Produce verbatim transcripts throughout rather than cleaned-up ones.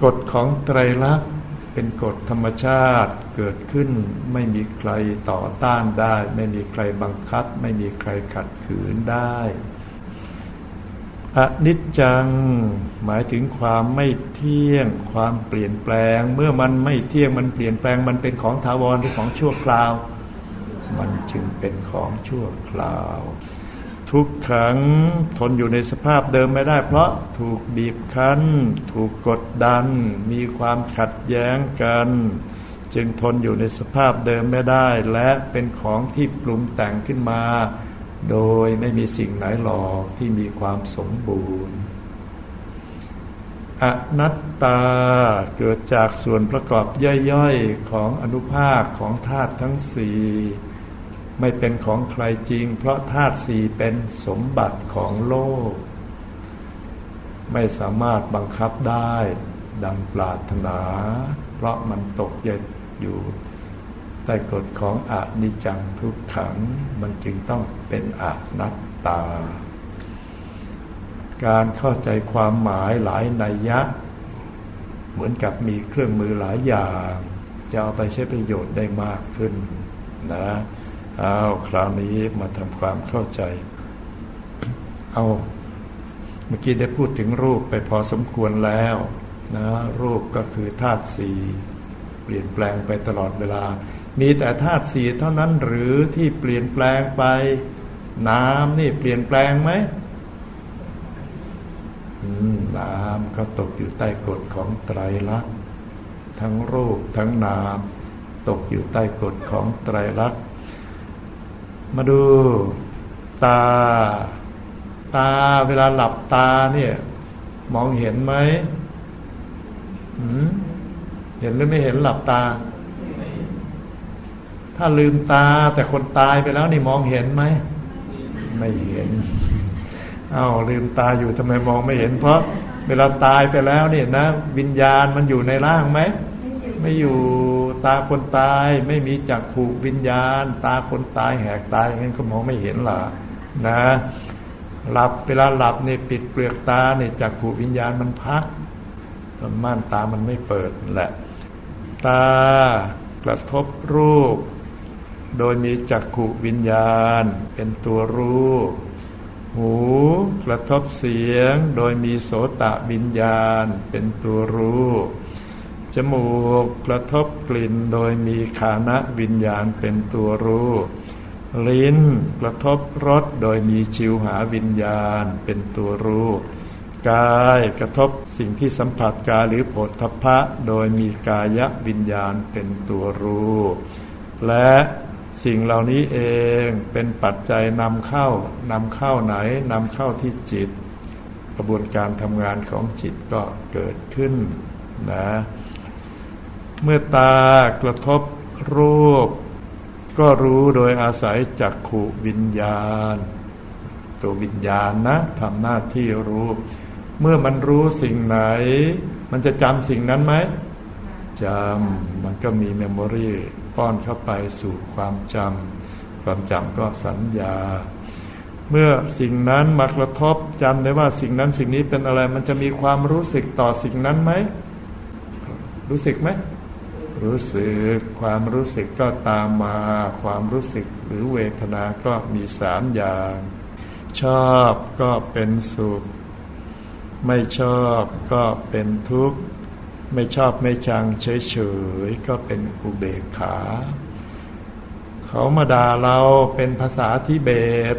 กฎของไตรลักษณ์เป็นกฎธรรมชาติเกิดขึ้นไม่มีใครต่อต้านได้ไม่มีใครบังคับไม่มีใครขัดขืนได้อนิจจังหมายถึงความไม่เที่ยงความเปลี่ยนแปลงเมื่อมันไม่เที่ยงมันเปลี่ยนแปลงมันเป็นของถาวรหรือของชั่วคราวมันจึงเป็นของชั่วคราวทุกขังทนอยู่ในสภาพเดิมไม่ได้เพราะถูกบีบคั้นถูกกดดันมีความขัดแย้งกันจึงทนอยู่ในสภาพเดิมไม่ได้และเป็นของที่ปรุงแต่งขึ้นมาโดยไม่มีสิ่งไหนหรอกที่มีความสมบูรณ์อนัตตาเกิดจากส่วนประกอบย่อยๆของอนุภาคของธาตุทั้งสี่ไม่เป็นของใครจริงเพราะธาตุสี่เป็นสมบัติของโลกไม่สามารถบังคับได้ดังปรารถนาเพราะมันตกยึดอยู่ใต้กฎของอนิจจังทุกขังมันจึงต้องเป็นอนัตตาการเข้าใจความหมายหลายนัยยะเหมือนกับมีเครื่องมือหลายอย่างจะเอาไปใช้ประโยชน์ได้มากขึ้นนะเอาคราวนี้มาทำความเข้าใจเอาเมื่อกี้ได้พูดถึงรูปไปพอสมควรแล้วนะรูปก็คือธาตุสี่เปลี่ยนแปลงไปตลอดเวลามีแต่ธาตุสี่เท่านั้นหรือที่เปลี่ยนแปลงไปน้ำนี่เปลี่ยนแปลงไหมน้ำก็ตกอยู่ใต้กฎของไตรลักษณ์ทั้งรูปทั้งนามตกอยู่ใต้กฎของไตรลักษณ์มาดูตาตาเวลาหลับตาเนี่ยมองเห็นไหมเห็นหรือไม่เห็นหลับตาถ้าลืมตาแต่คนตายไปแล้วนี่มองเห็นไหมไม่เห็นอ้าวลืมตาอยู่ทำไมมองไม่เห็นเพราะเวลาตายไปแล้วเนี่ยนะวิญญาณมันอยู่ในร่างไหมไม่อยู่ตาคนตายไม่มีจักขุวิญญาณตาคนตายแหกตายงั้นก็มองไม่เห็นหรอนะหลับเวลาหลับเนี่ยปิดเปลือกตาเนี่ยจักขุวิญญาณมันพักม่านตามันไม่เปิดแหละตากระทบรูปโดยมีจักขุวิญญาณเป็นตัวรู้หูกระทบเสียงโดยมีโสตวิญญาณเป็นตัวรู้จมูกกระทบกลิ่นโดยมีฆานะวิญญาณเป็นตัวรู้ลิ้นกระทบรสโดยมีชิวหาวิญญาณเป็นตัวรู้กายกระทบสิ่งที่สัมผัสกายหรือโผฏฐัพพะโดยมีกายวิญญาณเป็นตัวรู้และสิ่งเหล่านี้เองเป็นปัจจัยนำเข้านำเข้าไหนนำเข้าที่จิตกระบวนการทำงานของจิตก็เกิดขึ้นนะเมื่อตากระทบรูปก็รู้โดยอาศัยจักขุวิญญาณตัววิญญาณนะทำหน้าที่รู้เมื่อมันรู้สิ่งไหนมันจะจำสิ่งนั้นไหมจำมันก็มีเมมโมรีป้อนเข้าไปสู่ความจำความจำก็สัญญาเมื่อสิ่งนั้นมากระทบจำได้ว่าสิ่งนั้นสิ่งนี้เป็นอะไรมันจะมีความรู้สึกต่อสิ่งนั้นไหมรู้สึกไหมรู้สึกความรู้สึกก็ตามมาความรู้สึกหรือเวทนาก็มีสามอย่างชอบก็เป็นสุขไม่ชอบก็เป็นทุกข์ไม่ชอบไม่ชังเฉยๆก็เป็นอุเบกขาเขามาด่าเราเป็นภาษาทิเบต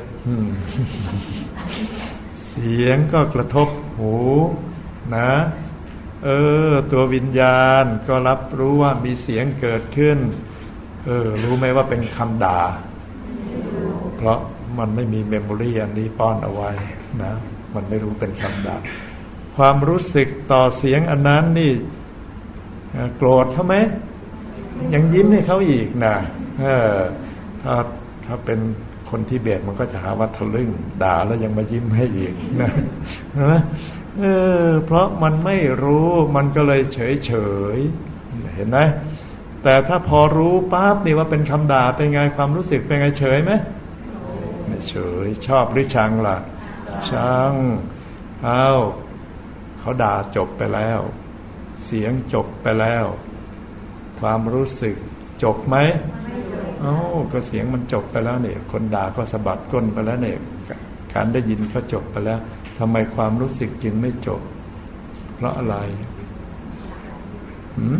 เสียงก็กระทบหูนะเออตัววิญญาณก็รับรู้ว่ามีเสียงเกิดขึ้นเออรู้ไหมว่าเป็นคำด่าเพราะมันไม่มีเมมโมรีอันนี้ป้อนเอาไว้นะมันไม่รู้เป็นคำด่าความรู้สึกต่อเสียงอันนั้นนี่โกรธเขาไหมยังยิ้มให้เขาอีกนะเออถ้าถ้าเป็นคนทิเบตมันก็จะหาว่าทะลึ่งด่าแล้วยังมายิ้มให้อีกนะเออเพราะมันไม่รู้มันก็เลยเฉยเฉยเห็นไหมแต่ถ้าพอรู้ปั๊บนี่ว่าเป็นคำด่าเป็นไงความรู้สึกเป็นไงเฉยไหมไม่เฉยชอบหรือชังล่ะชังเอาเขาด่าจบไปแล้วเสียงจบไปแล้วความรู้สึกจบไหมเอ้าก็เสียงมันจบไปแล้วเนี่ยคนด่าก็สะบัดก้นไปแล้วเนี่ยการได้ยินก็จบไปแล้วทำไมความรู้สึกจึงไม่จบเพราะอะไรหืม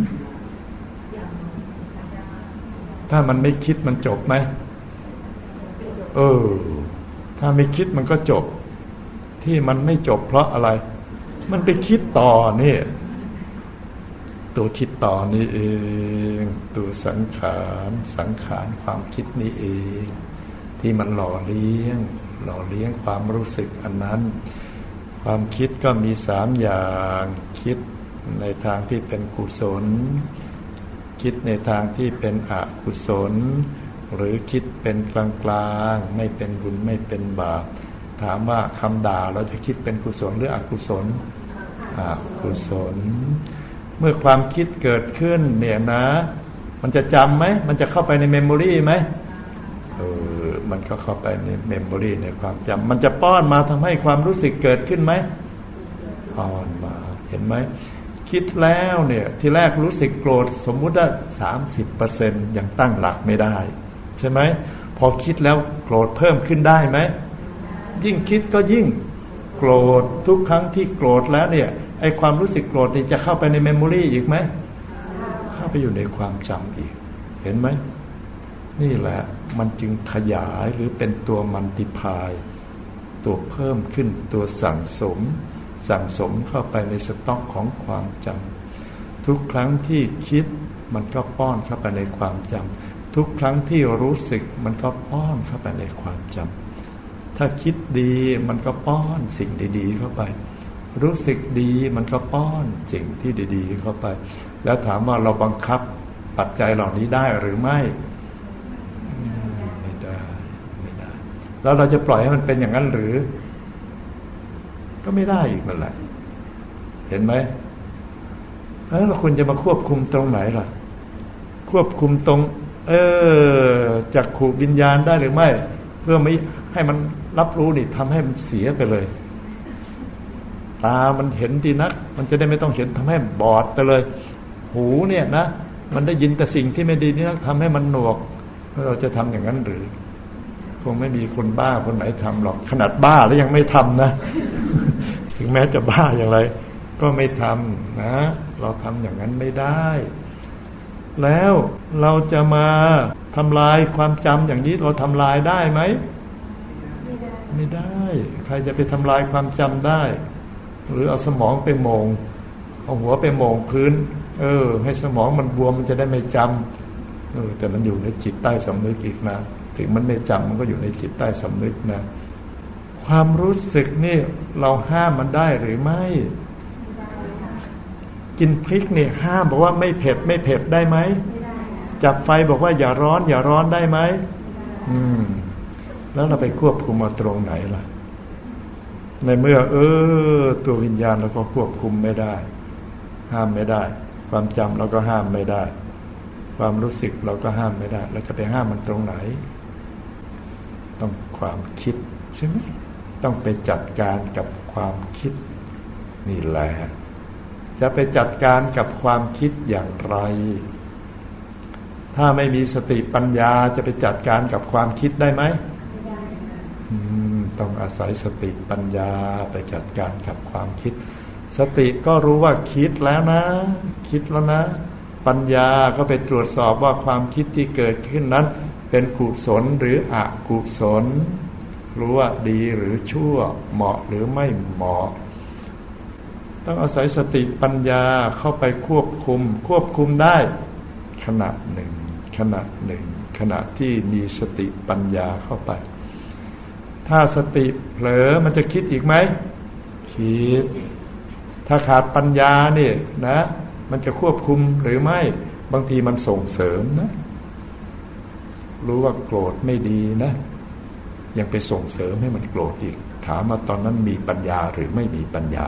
ถ้ามันไม่คิดมันจบไหมเออถ้าไม่คิดมันก็จบที่มันไม่จบเพราะอะไรมันไปคิดต่อนี่ตัวคิดต่อนี่เองตัวสังขารสังขารความคิดนี่เองที่มันหล่อเลี้ยงหล่อเลี้ยงความรู้สึกอันนั้นความคิดก็มีสามอย่างคิดในทางที่เป็นกุศลคิดในทางที่เป็นอกุศลหรือคิดเป็นกลางๆไม่เป็นบุญไม่เป็นบาปถามว่าคำด่าเราจะคิดเป็นกุศลหรืออกุศลอกุศลเมื่อความคิดเกิดขึ้นเนี่ยนะมันจะจำไหมมันจะเข้าไปในเมมโมรีไหมเออมันก็เข้าไปในเมมโมรีในความจำมันจะป้อนมาทำให้ความรู้สึกเกิดขึ้นไหมป้อนมาเห็นไหมคิดแล้วเนี่ยที่แรกรู้สึกโกรธสมมุติว่าสามสิบเปอร์เซ็นต์ยังตั้งหลักไม่ได้ใช่ไหมพอคิดแล้วโกรธเพิ่มขึ้นได้ไหมยิ่งคิดก็ยิ่งโกรธทุกครั้งที่โกรธแล้วเนี่ยไอ้ความรู้สึกโกรธนี่จะเข้าไปในเมมโมรีอีกไหมเข้าไปอยู่ในความจำอีกเห็นไหมนี่แหละมันจึงขยายหรือเป็นตัวมัลติพายตัวเพิ่มขึ้นตัวสั่งสมสั่งสมเข้าไปในสต็อกของความจำทุกครั้งที่คิดมันก็ป้อนเข้าไปในความจำทุกครั้งที่รู้สึกมันก็ป้อนเข้าไปในความจำถ้าคิดดีมันก็ป้อนสิ่งดีๆเข้าไปรู้สึกดีมันก็ป้อนสิ่งที่ดีๆเข้าไปแล้วถามว่าเราบังคับปัจจัยเหล่านี้ได้หรือไม่ไม่ได้ไม่ได้แล้วเราจะปล่อยให้มันเป็นอย่างนั้นหรือก็ไม่ได้อีกนั่นแหละเห็นไหมแล้วเราควรจะมาควบคุมตรงไหนล่ะควบคุมตรงเออจักขุวิญญาณได้หรือไม่เพื่อไม่ให้มันรับรู้นี่ทำให้มันเสียไปเลยตามันเห็นดีนักมันจะได้ไม่ต้องเห็นทำให้บอดไปเลยหูเนี่ยนะมันได้ยินแต่สิ่งที่ไม่ดีนี่นักทำให้มันหนวกเราจะทำอย่างนั้นหรือคงไม่มีคนบ้าคนไหนทำหรอกขนาดบ้าแล้วยังไม่ทำนะ ถึงแม้จะบ้าอย่างไรก็ไม่ทำนะเราทำอย่างนั้นไม่ได้แล้วเราจะมาทำลายความจำอย่างนี้เราทำลายได้ไหมไม่ได้ใครจะไปทำลายความจำได้หรือเอาสมองไปโมงเอาหัวไปโมงพื้นเออให้สมองมันบวมมันจะได้ไม่จำเออแต่มันอยู่ในจิตใต้สำนึกอีกนะถึงมันไม่จำมันก็อยู่ในจิตใต้สำนึกนะความรู้สึกนี่เราห้ามมันได้หรือไม่กินพริกเนี่ยห้ามบอกว่าไม่เผ็ดไม่เผ็ดได้ไหมจับไฟบอกว่าอย่าร้อนอย่าร้อนได้ไหมอืมแล้วเราไปควบคุมมาตรงไหนล่ะในเมื่อเออตัววิญญาณเราก็ควบคุมไม่ได้ห้ามไม่ได้ความจำเราก็ห้ามไม่ได้ความรู้สึกเราก็ห้ามไม่ได้เราจะไปห้ามมันตรงไหนต้องความคิดใช่ไหมต้องไปจัดการกับความคิดนี่แหละจะไปจัดการกับความคิดอย่างไรถ้าไม่มีสติปัญญาจะไปจัดการกับความคิดได้ไหมต้องอาศัยสติปัญญาไปจัดการกับความคิดสติก็รู้ว่าคิดแล้วนะคิดแล้วนะปัญญาก็ไปตรวจสอบว่าความคิดที่เกิดขึ้นนั้นเป็นกุศลหรืออกุศลรู้ว่าดีหรือชั่วเหมาะหรือไม่เหมาะต้องอาศัยสติปัญญาเข้าไปควบคุมควบคุมได้ขณะหนึ่งขณะหนึ่งขณะที่มีสติปัญญาเข้าไปถ้าสติเผลอมันจะคิดอีกไหมคิดถ้าขาดปัญญาเนี่ยนะมันจะควบคุมหรือไม่บางทีมันส่งเสริมนะรู้ว่าโกรธไม่ดีนะยังไปส่งเสริมให้มันโกรธอีกถามมาตอนนั้นมีปัญญาหรือไม่มีปัญญา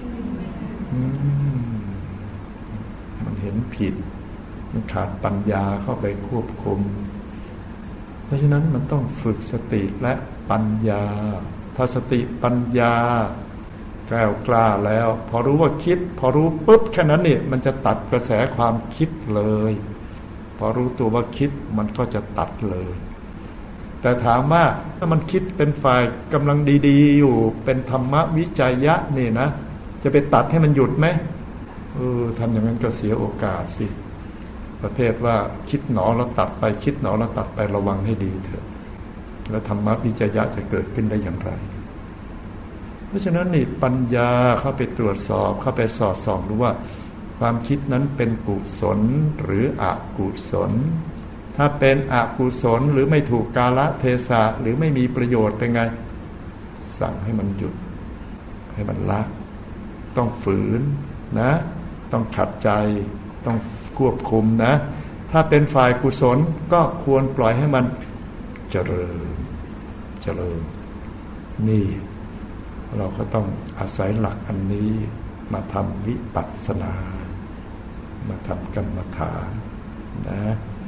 มันเห็นผิดมันขาดปัญญาเข้าไปควบคุมเพราะฉะนั้นมันต้องฝึกสติและปัญญาถ้าสติปัญญาแกล้วกล้าแล้วพอรู้ว่าคิดพอรู้ปุ๊บแค่นั้นนี่มันจะตัดกระแสความคิดเลยพอรู้ตัวว่าคิดมันก็จะตัดเลยแต่ถามว่าถ้ามันคิดเป็นฝ่ายกำลังดีๆอยู่เป็นธรรมวิจัยยะนี่นะจะไปตัดให้มันหยุดไหมเออทำอย่างนั้นก็เสียโอกาสสิประเภทว่าคิดหนอแล้วตัดไปคิดหนอแล้วตัดไประวังให้ดีเถอะแล้วธรรมวิจัยยะจะเกิดขึ้นได้อย่างไรเพราะฉะนั้นนี่ปัญญาเข้าไปตรวจสอบเข้าไปสอดส่องดูว่าความคิดนั้นเป็นกุศลหรืออกุศลถ้าเป็นอกุศลหรือไม่ถูกกาลเทศะหรือไม่มีประโยชน์เป็นไงสั่งให้มันหยุดให้มันละต้องฝืนนะต้องขัดใจต้องควบคุมนะถ้าเป็นฝ่ายกุศลก็ควรปล่อยให้มันเจริญเจริญนี่เราก็ต้องอาศัยหลักอันนี้มาทำวิปัสสนามาทำกรรมฐานนะ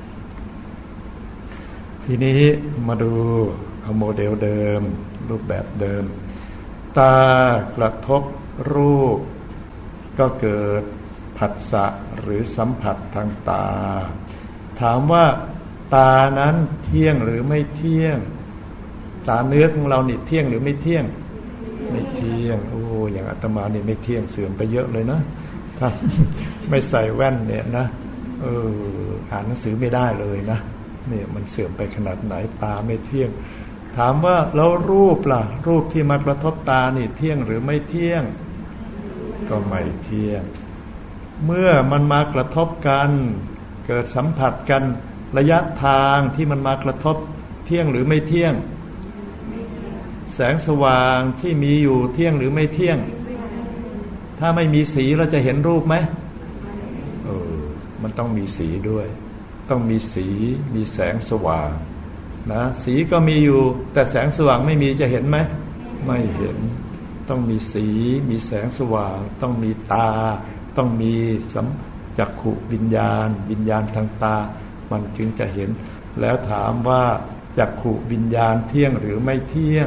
ทีนี้มาดูเอาโมเดลเดิมรูปแบบเดิมตากระทบรูปก็เกิดผัสสะหรือสัมผัสทางตาถามว่าตานั้นเที่ยงหรือไม่เที่ยงตาเนื้อของเรานี่เที่ยงหรือไม่เที่ยงไม่เที่ยงโอ้อย่างอาตมานี่ไม่เที่ยงเสื่อมไปเยอะเลยนะถ้าไม่ใส่แว่นเนี่ยนะเอออ่านหนังสือไม่ได้เลยนะเนี่ยมันเสื่อมไปขนาดไหนตาไม่เที่ยงถามว่าแล้วรูปล่ะรูปที่มากระทบตานี่เที่ยงหรือไม่เที่ยงก็ไม่เที่ยงเมื่อมันมากระทบกันเกิดสัมผัสกันระยะทางที่มันมากระทบเที่ยงหรือไม่เที่ยงแสงสว่างที่มีอยู่เที่ยงหรือไม่เที่ยงถ้าไม่มีสีเราจะเห็นรูปไหมเออมันต้องมีสีด้วยต้องมีสีมีแสงสว่างนะสีก็มีอยู่แต่แสงสว่างไม่มีจะเห็นไหมไม่เห็นต้องมีสีมีแสงสว่างต้องมีตาต้องมีสัมจักขุวิญญาณวิญญาณทางตามันจึงจะเห็นแล้วถามว่าจักขุวิญญาณเที่ยงหรือไม่เที่ยง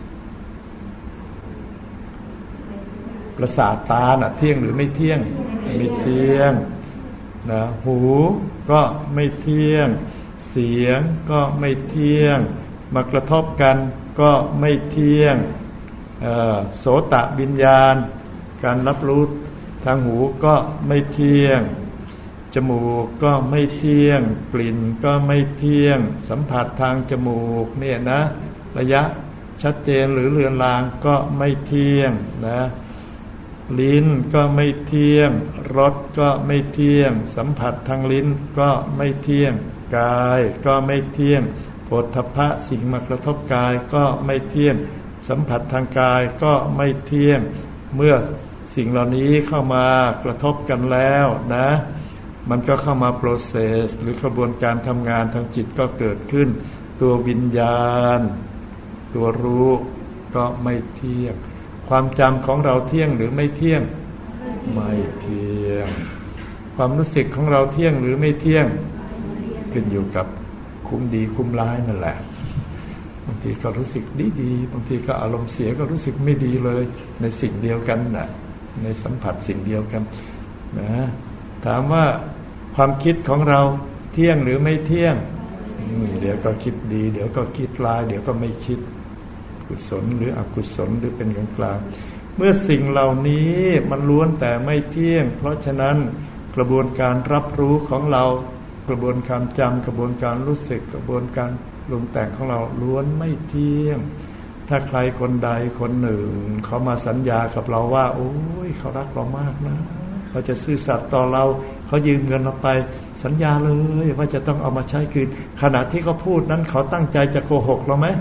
ประสาทตาน่ะเที่ยงหรือไม่เที่ยงไม่เที่ยงนะหูก็ไม่เที่ยงเสียงก็ไม่เที่ยงมากระทบกันก็ไม่เที่ยงโสตวิญญาณการรับรู้ทางหูก็ไม่เที่ยงจมูกก็ไม่เที่ยงกลิ่นก็ไม่เที่ยงสัมผัสทางจมูกเนี่ยนะระยะชัดเจนหรือเลือนลางก็ไม่เที่ยงนะลิ้นก็ไม่เที่ยงรสก็ไม่เที่ยงสัมผัสทางลิ้นก็ไม่เที่ยงกายก็ไม่เที่ยงโผฏฐัพพะสิ่งมากระทบกายก็ไม่เที่ยงสัมผัสทางกายก็ไม่เที่ยงเมื่อสิ่งเหล่านี้เข้ามากระทบกันแล้วนะมันก็เข้ามาโปรเซสหรือกระบวนการทำงานทางจิตก็เกิดขึ้นตัววิญญาณตัวรู้ก็ไม่เที่ยงความจำของเราเที่ยงหรือไม่เที่ยงไม่เที่ยงความรู้สึกของเราเที่ยงหรือไม่เที่ยงขึ้นอยู่กับคุ้มดีคุ้มร้ายนั่นแหละบางทีก็รู้สึกดีดีบางทีก็อารมณ์เสียก็รู้สึกไม่ดีเลยในสิ่งเดียวกันน่ะในสัมผัสสิ่งเดียวกันนะถามว่าความคิดของเราเที่ยงหรือไม่เที่ยงเดี๋ยวก็คิดดีเดี๋ยวก็คิดร้ายเดี๋ยวก็ไม่คิดกุศลหรืออกุศลหรือเป็นกลางกลางเมื่อสิ่งเหล่านี้มันล้วนแต่ไม่เที่ยงเพราะฉะนั้นกระบวนการรับรู้ของเรากระบวนการจำกระบวนการรู้สึกกระบวนการปรุงแต่งของเราล้วนไม่เที่ยงถ้าใครคนใดคนหนึ่งเขามาสัญญากับเราว่าโอ้ยเขารักเรามากนะเขาจะซื่อสัตย์ต่อเราเขายืมเงินเราไปสัญญาเลยว่าจะต้องเอามาใช้คืนขณะที่เขาพูดนั้นเขาตั้งใจจะโกหกเราไหม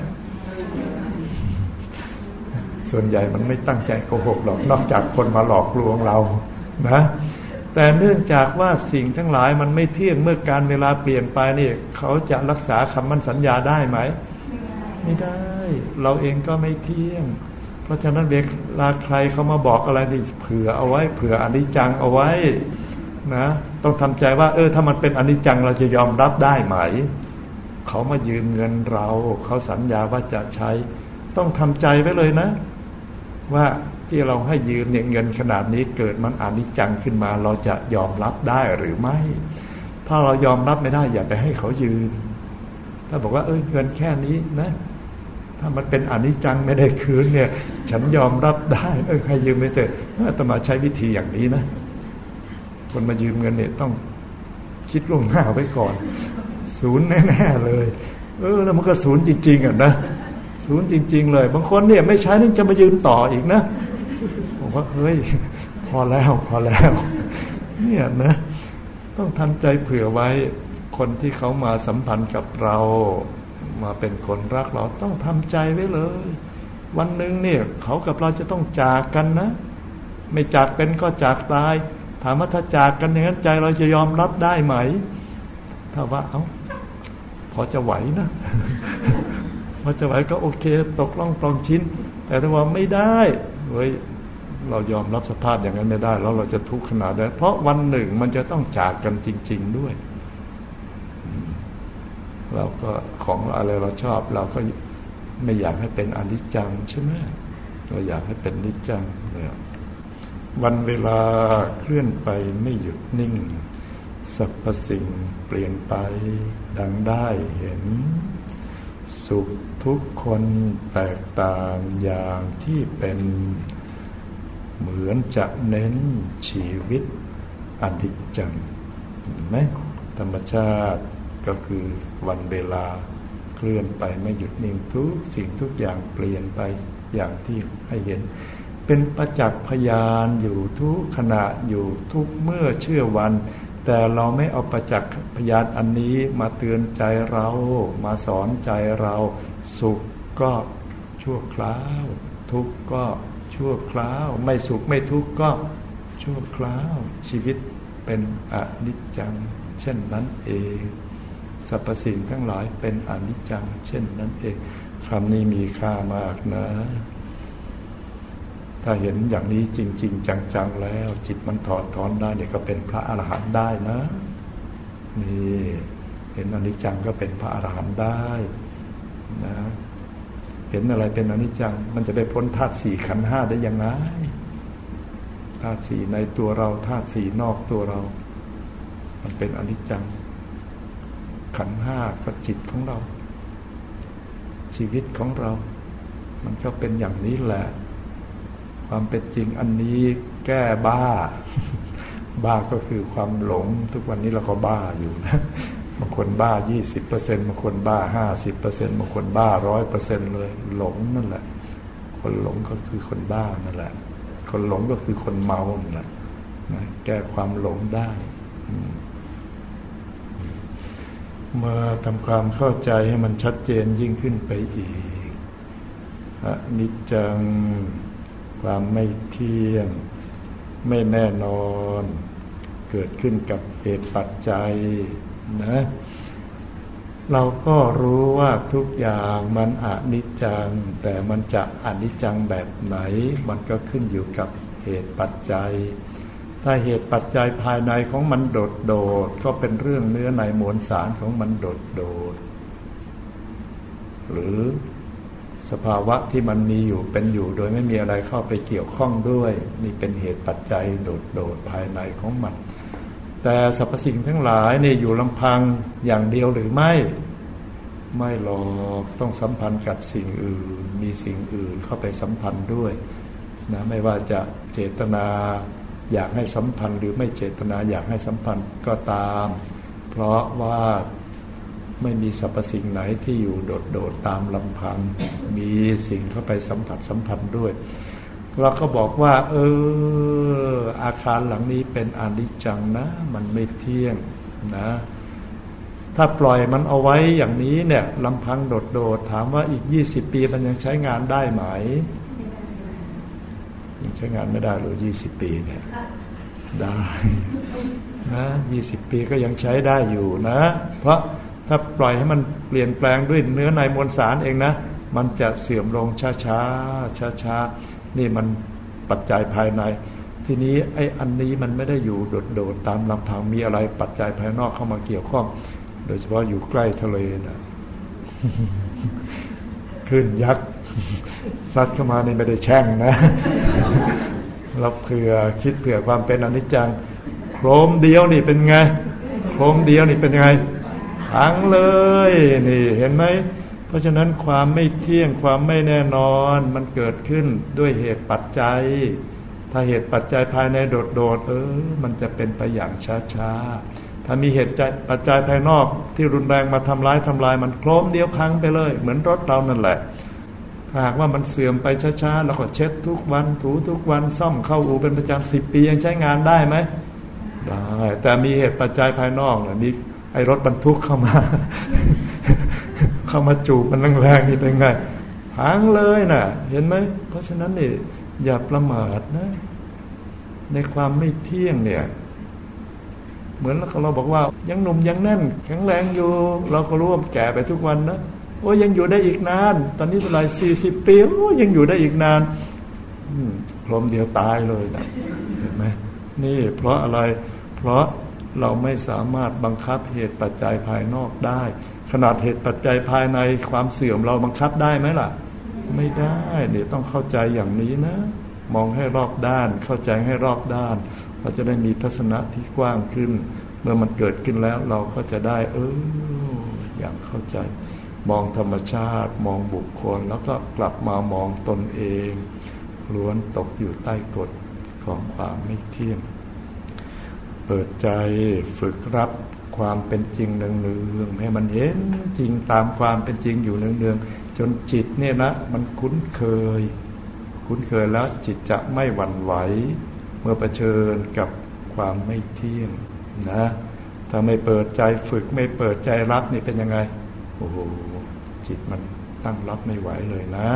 ส่วนใหญ่มันไม่ตั้งใจโกหกหรอกนอกจากคนมาหลอกลวงเรานะแต่เนื่องจากว่าสิ่งทั้งหลายมันไม่เที่ยงเมื่อการเวลาเปลี่ยนไปนี่เขาจะรักษาคำมั่นสัญญาได้ไหมไม่ได้เราเองก็ไม่เที่ยงเพราะฉะนั้นเวลาใครเขามาบอกอะไรนี่เผื่อเอาไว้เผื่ออนิจจังเอาไว้นะต้องทำใจว่าเออถ้ามันเป็นอนิจจังเราจะยอมรับได้ไหมเขามายืมเงินเราเขาสัญญาว่าจะใช้ต้องทำใจไว้เลยนะว่าที่เราให้ยืมเนี่ยเงินขนาดนี้เกิดมันอนิจจังขึ้นมาเราจะยอมรับได้หรือไม่ถ้าเรายอมรับไม่ได้อย่าไปให้เขายืมถ้าบอกว่าเออเงินแค่นี้นะถ้ามันเป็นอนิจจังไม่ได้คืนเนี่ยฉันยอมรับได้เออให้ยืมไม่เถอะอาตมาใช้วิธีอย่างนี้นะคนมายืมเงินเนี่ยต้องคิดล่วงหน้าไว้ก่อนศูนย์แน่ๆเลยเออแล้วมันก็ศูนย์จริงๆอ่ะนะศูนย์จริงๆเลยบางคนเนี่ยไม่ใช้นี่จะมายืมต่ออีกนะบอกว่าเฮ้ยพอแล้วพอแล้วเนี่ยนะต้องทำใจเผื่อไว้คนที่เขามาสัมพันธ์กับเรามาเป็นคนรักเราต้องทำใจไว้เลยวันหนึ่งเนี่ยเขากับเราจะต้องจากกันนะไม่จากเป็นก็จากตายถามว่าถ้าจากกันอย่างนั้นใจเราจะยอมรับได้ไหมถ้าว่าเอ้าพอจะไหวนะพอจะไหวก็โอเคตกล่องปลองชิ้นแต่ถ้าว่าไม่ได้เฮ้ยเรายอมรับสภาพอย่างนั้นไม่ได้แล้วเราจะทุกข์ขนาดนั้นเพราะวันหนึ่งมันจะต้องจากกันจริงๆด้วยเราก็ของอะไรเราชอบเราก็ไม่อยากให้เป็นอนิจจังใช่ไหมเราอยากให้เป็นนิจจังเนี่ยวันเวลาเคลื่อนไปไม่หยุดนิ่งสรรพสิ่งเปลี่ยนไปดังได้เห็นสุขทุกคนแตกต่างอย่างที่เป็นเหมือนจะเน้นชีวิตอนิจจังเห็นไหมธรรมชาติก็คือวันเวลาเคลื่อนไปไม่หยุดนิ่งทุกสิ่งทุกอย่างเปลี่ยนไปอย่างที่ให้เห็นเป็นประจักษ์พยานอยู่ทุกขณะอยู่ทุกเมื่อเชื่อวันแต่เราไม่เอาประจักษ์พยานอันนี้มาเตือนใจเรามาสอนใจเราสุขก็ชั่วคราวทุกข์ก็ชั่วคราวไม่สุขไม่ทุกข์ก็ชั่วคราวชีวิตเป็นอนิจจังเช่นนั้นเองสรรพสิ่งทั้งหลายเป็นอนิจจังเช่นนั้นเองคำนี้มีค่ามากนะถ้าเห็นอย่างนี้จริงๆจังๆแล้วจิตมันถอดถอนได้เนี่ยก็เป็นพระอรหันต์ได้นะนี่เห็นอนิจจังก็เป็นพระอรหันต์ได้นะเห็นอะไรเป็นอนิจจังมันจะไปพ้นธาตุสี่ขันธ์ห้าได้ยังไงธาตุสี่ในตัวเราธาตุสี่นอกตัวเรามันเป็นอนิจจังขันธ์ห้าก็จิตของเราชีวิตของเรามันก็เป็นอย่างนี้แหละความเป็นจริงอันนี้แก้บ้าบ้าก็คือความหลงทุกวันนี้เราก็บ้าอยู่นะบางคนบ้า ยี่สิบเปอร์เซ็นต์ บางคนบ้า ห้าสิบเปอร์เซ็นต์ บางคนบ้า หนึ่งร้อยเปอร์เซ็นต์ เลยหลงนั่นแหละคนหลงก็คือคนบ้านั่นแหละคนหลงก็คือคนเมานั่นแหละนะแก้ความหลงได้เมื่อทำความเข้าใจให้มันชัดเจนยิ่งขึ้นไปอีกอนิจจังความไม่เที่ยงไม่แน่นอนเกิดขึ้นกับเหตุปัจจัยนะเราก็รู้ว่าทุกอย่างมันอนิจจังแต่มันจะอนิจจังแบบไหนมันก็ขึ้นอยู่กับเหตุปัจจัยถ้าเหตุปัจจัยภายในของมันโดดโดดก็เป็นเรื่องเนื้อในมวลสารของมันโดดโดดหรือสภาวะที่มันมีอยู่เป็นอยู่โดยไม่มีอะไรเข้าไปเกี่ยวข้องด้วยนี่เป็นเหตุปัจจัยโดดโดดภายในของมันแต่สรรพสิ่งทั้งหลายนี่อยู่ลำพังอย่างเดียวหรือไม่ไม่หรอกต้องสัมพันธ์กับสิ่งอื่นมีสิ่งอื่นเข้าไปสัมพันธ์ด้วยนะไม่ว่าจะเจตนาอยากให้สัมพันธ์หรือไม่เจตนาอยากให้สัมพันธ์ก็ตามเพราะว่าไม่มีสรรพสิ่งไหนที่อยู่โดดๆตามลำพังมีสิ่งเข้าไปสัมผัสสัมพันธ์ด้วยเราก็บอกว่าเอออาคารหลังนี้เป็นอนิจจังนะมันไม่เที่ยงนะถ้าปล่อยมันเอาไว้อย่างนี้เนี่ยลำพังโดดๆถามว่าอีกยี่สิบปีมันยังใช้งานได้ไหมยังใช้งานไม่ได้หรือยี่สิบปีเนี่ยได้นะยี่สิบปีก็ยังใช้ได้อยู่นะเพราะถ้าปล่อยให้มันเปลี่ยนแปลงด้วยเนื้อในมวลสารเองนะมันจะเสื่อมลงช้าช้าช้าช้านี่มันปัจจัยภายในทีนี้ไอ้อันนี้มันไม่ได้อยู่โดดๆตามลำพังมีอะไรปัจจัยภายนอกเข้ามาเกี่ยวข้องโดยเฉพาะอยู่ใกล้ทะเลนะ ขึ้นยักษ์ซัดเข้ามานี่ไม่ได้แช่งนะเราเผื่อคิดเผื่อความเป็นอนิจจังโครมเดียวนี่เป็นไงโครมเดียวนี่เป็นไงพังเลยนี่เห็นไหมเพราะฉะนั้นความไม่เที่ยงความไม่แน่นอนมันเกิดขึ้นด้วยเหตุปัจจัยถ้าเหตุปัจจัยภายในโดดๆเออมันจะเป็นไปอย่างช้าๆถ้ามีเหตุปัจจัยภายนอกที่รุนแรงมาทำร้ายทำลายมันโครมเดียวพังไปเลยเหมือนรถเรานั่นแหละหากว่ามันเสื่อมไปช้าๆแล้วก็เช็ดทุกวันถูทุกวันซ่อมเข้าอู่เป็นประจำสิบปียังใช้งานได้ไหมได้แต่มีเหตุปัจจัยภายนอกเนี่ยมีไอ้รถบรรทุกเข้ามาเข้ามาจูบมันแรงๆนี่เป็นไงพังเลยน่ะเห็นไหมเพราะฉะนั้นนี่อย่าประมาทนะในความไม่เที่ยงเนี่ยเหมือนเราบอกว่ายังหนุ่มยังแน่นแข็งแรงอยู่เราก็รู้ว่าแก่ไปทุกวันนะโอ้ยังอยู่ได้อีกนานตอนนี้เท่าไหร่สี่สิบปีโอ้ยังอยู่ได้อีกนานพร้อมเดียวตายเลยนะเห็นไหมนี่เพราะอะไรเพราะเราไม่สามารถบังคับเหตุปัจจัยภายนอกได้ขนาดเหตุปัจจัยภายในความเสื่อมเราบังคับได้ไหมล่ะไม่ได้เนี่ยต้องเข้าใจอย่างนี้นะมองให้รอบด้านเข้าใจให้รอบด้านเราจะได้มีทัศนะที่กว้างขึ้นเมื่อมันเกิดขึ้นแล้วเราก็จะได้เอออย่างเข้าใจมองธรรมชาติมองบุคคลแล้วก็กลับมามองตนเองล้วนตกอยู่ใต้กฎของความไม่เที่ยงเปิดใจฝึกรับความเป็นจริงเนืองๆให้มันเห็นจริงตามความเป็นจริงอยู่เนืองๆจนจิตเนี่ยนะมันคุ้นเคยคุ้นเคยแล้วจิตจะไม่หวั่นไหวเมื่อเผชิญกับความไม่เที่ยงนะถ้าไม่เปิดใจฝึกไม่เปิดใจรับนี่เป็นยังไงโอ้โหจิตมันตั้งรับไม่ไหวเลยนะ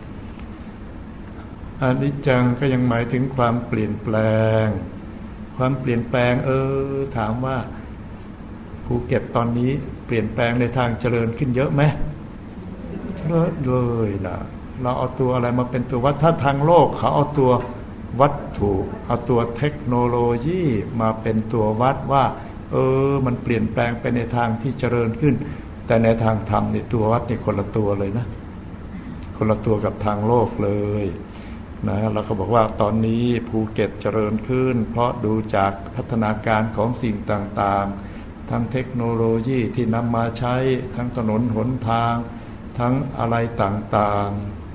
อนิจจังก็ยังหมายถึงความเปลี่ยนแปลงความเปลี่ยนแปลงเออถามว่าภูเก็ตตอนนี้เปลี่ยนแปลงในทางเจริญขึ้นเยอะไหมเยอะเลยนะเราเอาตัวอะไรมาเป็นตัววัดถ้าทางโลกเขาเอาตัววัตถุเอาตัวเทคโนโลยีมาเป็นตัววัดว่าเออมันเปลี่ยนแปลงไปในทางที่เจริญขึ้นแต่ในทางธรรมนี่ตัววัดนี่คนละตัวเลยนะคนละตัวกับทางโลกเลยนะเราก็บอกว่าตอนนี้ภูเก็ตเจริญขึ้นเพราะดูจากพัฒนาการของสิ่งต่างๆทั้งเทคโนโลยีที่นำมาใช้ทั้งถนนหนทางทั้งอะไรต่าง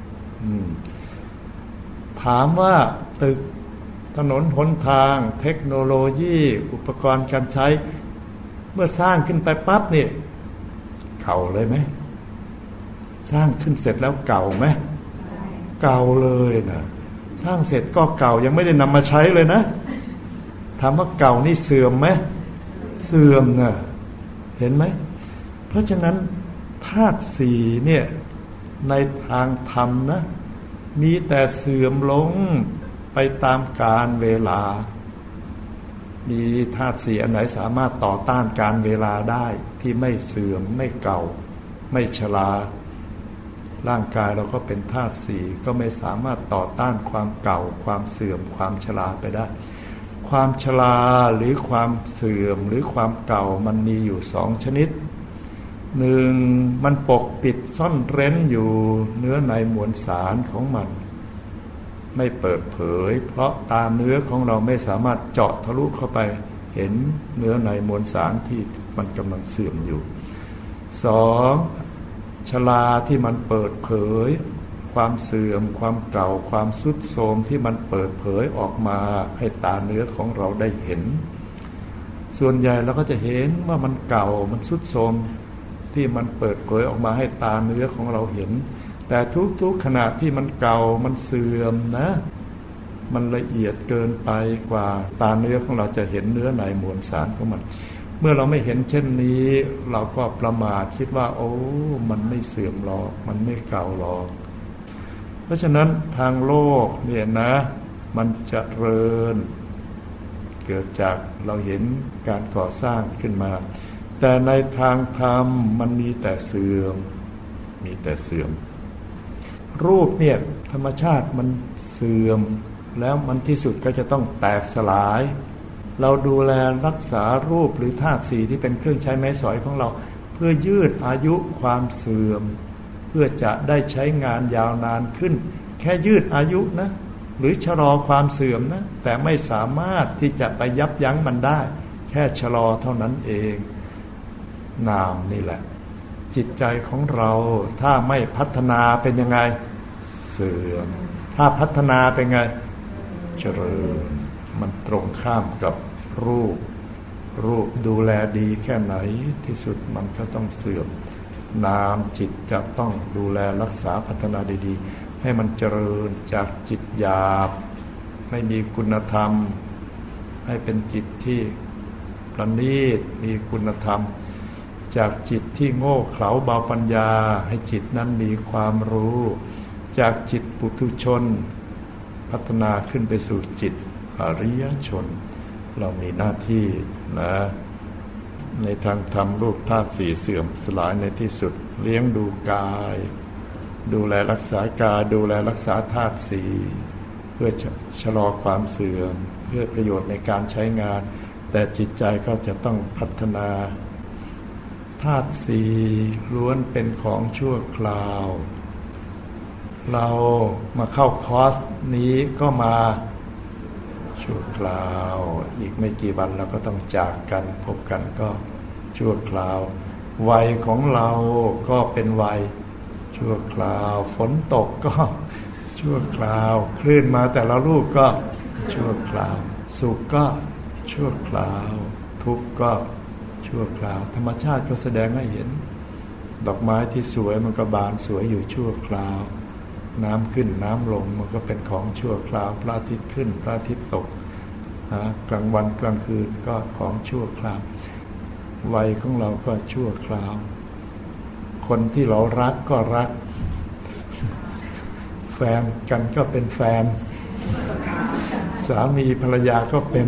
ๆถามว่าตึกถนนหนทางเทคโนโลยีอุปกรณ์การใช้เมื่อสร้างขึ้นไปปั๊บนี่เก่าเลยไหมสร้างขึ้นเสร็จแล้วเก่าไหมเก่าเลยนะสร้างเสร็จก็เก่ายังไม่ได้นำมาใช้เลยนะถามว่าเก่านี่เสื่อมไหมเสื่อมนะเห็นไหมเพราะฉะนั้นธาตุสี่เนี่ยในทางธรรมนะมีแต่เสื่อมลงไปตามกาลเวลามีธาตุสี่อันไหนสามารถต่อต้านการเวลาได้ที่ไม่เสื่อมไม่เก่าไม่ชราร่างกายเราก็เป็นธาตุสี่ก็ไม่สามารถต่อต้านความเก่าความเสื่อมความชราไปได้ความชราหรือความเสื่อมหรือความเก่ามันมีอยู่สองชนิดหนึ่งมันปกปิดซ่อนเร้นอยู่เนื้อในมวลสารของมันไม่เปิดเผยเพราะตาเนื้อของเราไม่สามารถเจาะทะลุเข้าไปเห็นเนื้อในมวลสารที่มันกำลังเสื่อมอยู่สองชราที่มันเปิดเผยความเสื่อมความเก่าความทรุดโทรมที่มันเปิดเผยออกมาให้ตาเนื้อของเราได้เห็นส่วนใหญ่เราก็จะเห็นว่ามันเก่ามันทรุดโทรมที่มันเปิดเผยออกมาให้ตาเนื้อของเราเห็นแต่ทุกๆขณะที่มันเก่ามันเสื่อมนะมันละเอียดเกินไปกว่าตาเนื้อของเราจะเห็นเนื้อในมวลสารของมันเมื่อเราไม่เห็นเช่นนี้เราก็ประมาทคิดว่าโอ้มันไม่เสื่อมหรอกมันไม่เก่าหรอกเพราะฉะนั้นทางโลกเนี่ยนะมันเจริญเกิดจากเราเห็นการก่อสร้างขึ้นมาแต่ในทางธรรมมันมีแต่เสื่อมมีแต่เสื่อมรูปเนี่ยธรรมชาติมันเสื่อมแล้วมันที่สุดก็จะต้องแตกสลายเราดูแลรักษารูปหรือธาตุสี่ที่เป็นเครื่องใช้ไม้สอยของเราเพื่อยืดอายุความเสื่อมเพื่อจะได้ใช้งานยาวนานขึ้นแค่ยืดอายุนะหรือชะลอความเสื่อมนะแต่ไม่สามารถที่จะไปยับยั้งมันได้แค่ชะลอเท่านั้นเองนามนี่แหละจิตใจของเราถ้าไม่พัฒนาเป็นยังไงเสื่อมถ้าพัฒนาเป็นไงเจริญมันตรงข้ามกับรูปรูปดูแลดีแค่ไหนที่สุดมันก็ต้องเสื่อมนามจิตจะต้องดูแลรักษาพัฒนาดีๆให้มันเจริญจากจิตหยาบไม่มีคุณธรรมให้เป็นจิตที่ประณีตมีคุณธรรมจากจิตที่โง่เขลาเบาปัญญาให้จิตนั้นมีความรู้จากจิตปุถุชนพัฒนาขึ้นไปสู่จิตอริยชนเรามีหน้าที่นะในทางธรรมรูปธาตุสี่เสื่อมสลายในที่สุดเลี้ยงดูกายดูแลรักษากายดูแลรักษาธาตุสี่เพื่อชะลอความเสื่อมเพื่อประโยชน์ในการใช้งานแต่จิตใจก็จะต้องพัฒนาธาตุสี่ล้วนเป็นของชั่วคราวเรามาเข้าคอร์สนี้ก็มาชั่วคราวอีกไม่กี่วันเราก็ต้องจากกันพบกันก็ชั่วคราววัยของเราก็เป็นวัยชั่วคราวฝนตกก็ชั่วคราวคลื่นมาแต่ละลูกก็ชั่วคราวสุขก็ชั่วคราวทุกข์ก็ชั่วคราวธรรมชาติก็แสดงให้เห็นดอกไม้ที่สวยมันก็บานสวยอยู่ชั่วคราวน้ำขึ้นน้ำลงมันก็เป็นของชั่วคราวพระอาทิตย์ขึ้นพระอาทิตย์ตกนะกลางวันกลางคืนก็ของชั่วคราววัยของเราก็ชั่วคราวคนที่เรารักก็รักแฟนกันก็เป็นแฟนสามีภรรยาก็เป็น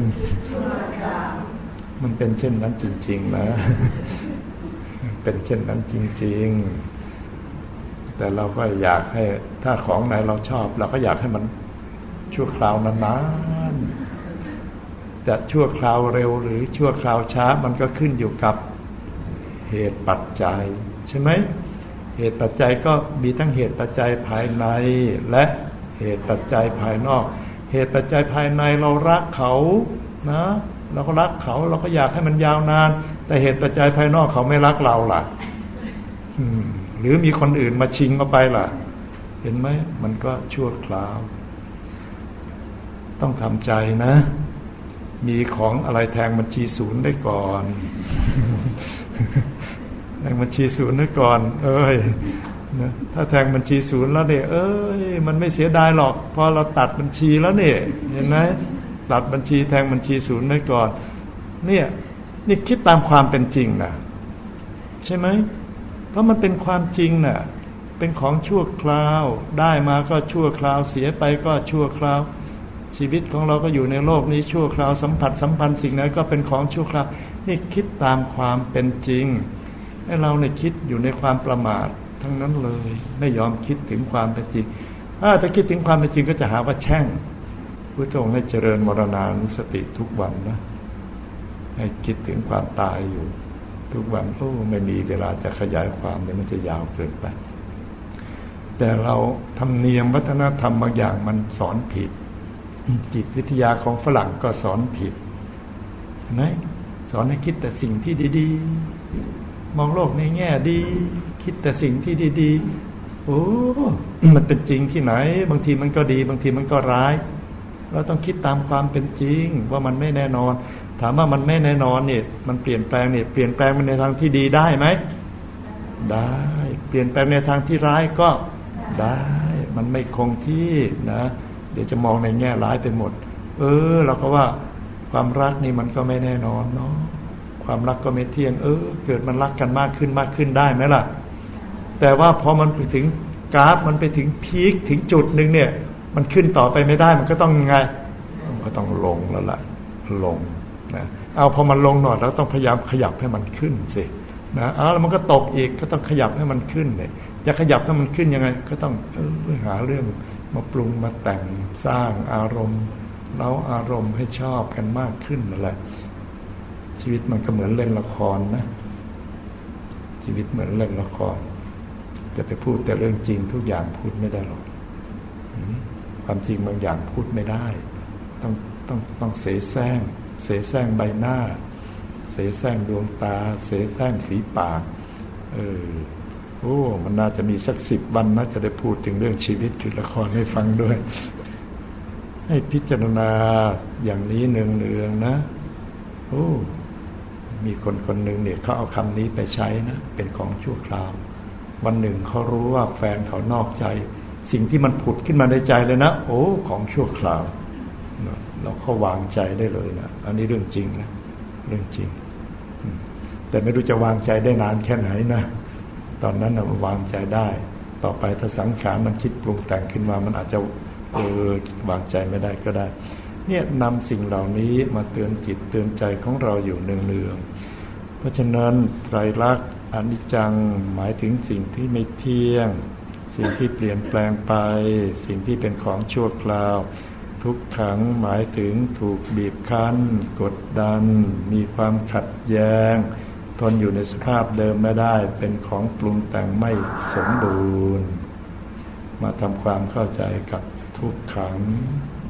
มันเป็นเช่นนั้นจริงๆนะเป็นเช่นนั้นจริงๆแต่เราก็อยากให้ถ้าของไหนเราชอบเราก็อยากให้มันชั่วคราวนานๆจะชั่วคราวเร็วหรือชั่วคราวช้ามันก็ขึ้นอยู่กับเหตุปัจจัยใช่ไหมเหตุปัจจัยก็มีทั้งเหตุปัจจัยภายในและเหตุปัจจัยภายนอกเหตุปัจจัยภายในเรารักเขานะเราก็รักเขาเราก็อยากให้มันยาวนานแต่เหตุปัจจัยภายนอกเขาไม่รักเราล่ะหรือมีคนอื่นมาชิงเอาไปล่ะเห็นไหมมันก็ชั่วคราวต้องทำใจนะมีของอะไรแทงบัญชีศูนย์ได้ก่อนแทงบัญชีศูนย์ได้ก่อนเอ้ยนะถ้าแทงบัญชีศูนย์แล้วเนี่ยเอ้ยมันไม่เสียดายหรอกพอเราตัดบัญชีแล้วเนี่ยเห็นไหมตัดบัญชีแทงบัญชีศูนย์ไว้ก่อนเนี่ยนี่คิดตามความเป็นจริงนะใช่ไหมเพราะมันเป็นความจริงน่ะเป็นของชั่วคราวได้มาก็ชั่วคราวเสียไปก็ชั่วคราวชีวิตของเราก็อยู่ในโลกนี้ชั่วคราวสัมผัสสัมพันธ์สิ่งไหนก็เป็นของชั่วคราวนี่คิดตามความเป็นจริงให้เราเนี่ยคิดอยู่ในความประมาททั้งนั้นเลยไม่ยอมคิดถึงความเป็นจริงถ้าคิดถึงความเป็นจริงก็จะหาว่าแช่งพระองค์ให้เจริญมรณานุสติทุกวันนะให้คิดถึงความตายอยู่ทุกวันโอ้ไม่มีเวลาจะขยายความเนี่ยมันจะยาวเกินไปแต่เราธรรมเนียมวัฒนธรรมบางอย่างมันสอนผิดจิตวิทยาของฝรั่งก็สอนผิดนะสอนให้คิดแต่สิ่งที่ดีๆมองโลกในแง่ดีคิดแต่สิ่งที่ดีๆโอ้มันเป็นจริงที่ไหนบางทีมันก็ดีบางทีมันก็ร้ายเราต้องคิดตามความเป็นจริงว่ามันไม่แน่นอนถามว่ามันไม่แน่นอนเนี่ยมันเปลี่ยนแปลงเนี่ยเปลี่ยนแปลงในทางที่ดีได้ไหมได้เปลี่ยนแปลงในทางที่ร้ายก็ได้มันไม่คงที่นะเดี๋ยวจะมองในแง่ร้ายไปหมดเออเราก็ว่าความรักนี่มันก็ไม่แน่นอนเนาะความรักก็ไม่เที่ยงเออเกิดมันรักกันมากขึ้นมากขึ้นได้ไหมล่ะแต่ว่าพอมันไปถึงกราฟมันไปถึงพีคถึงจุดนึงเนี่ยมันขึ้นต่อไปไม่ได้มันก็ต้องไงมันก็ต้องลงแล้วล่ะลงนะเอาพอมันลงหน่อยเราต้องพยายามขยับให้มันขึ้นสินะเอาแล้วมันก็ตกอีกก็ต้องขยับให้มันขึ้นเนี่ยจะขยับให้มันขึ้นยังไงก็ต้องเออหาเรื่องมาปรุงมาแต่งสร้างอารมณ์เราอารมณ์ให้ชอบกันมากขึ้นนั่นแหละชีวิตมันก็เหมือนเล่นละครนะชีวิตเหมือนเล่นละครจะไปพูดแต่เรื่องจริงทุกอย่างพูดไม่ได้หรอกความจริงบางอย่างพูดไม่ได้ต้องต้องต้องเสแสร้งเสแสร้งใบหน้าเสแสร้งดวงตาเสแสร้งฝีปากเออโอ้มันน่าจะมีสักสิบวันนะจะได้พูดถึงเรื่องชีวิตคือละครให้ฟังด้วยให้พิจารณาอย่างนี้เนืองๆนะโอ้มีคนคนหนึ่งเนี่ยเขาเอาคำนี้ไปใช้นะเป็นของชั่วคราววันหนึ่งเขารู้ว่าแฟนเขานอกใจสิ่งที่มันผุดขึ้นมาในใจเลยนะโอ้ของชั่วคราวเราก็วางใจได้เลยนะอันนี้เรื่องจริงนะเรื่องจริงแต่ไม่รู้จะวางใจได้นานแค่ไหนนะตอนนั้นนะวางใจได้ต่อไปถ้าสังขารมันคิดปรุงแต่งขึ้นมามันอาจจะเออวางใจไม่ได้ก็ได้เนี่ยนำสิ่งเหล่านี้มาเตือนจิตเตือนใจของเราอยู่เนืองๆเพราะฉะนั้นไตรลักษณ์อนิจจังหมายถึงสิ่งที่ไม่เที่ยงสิ่งที่เปลี่ยนแปลงไปสิ่งที่เป็นของชั่วคราวทุกขังหมายถึงถูกบีบคั้นกดดันมีความขัดแย้งทนอยู่ในสภาพเดิมไม่ได้เป็นของปรุงแต่งไม่สมบูรณ์มาทำความเข้าใจกับทุกขัง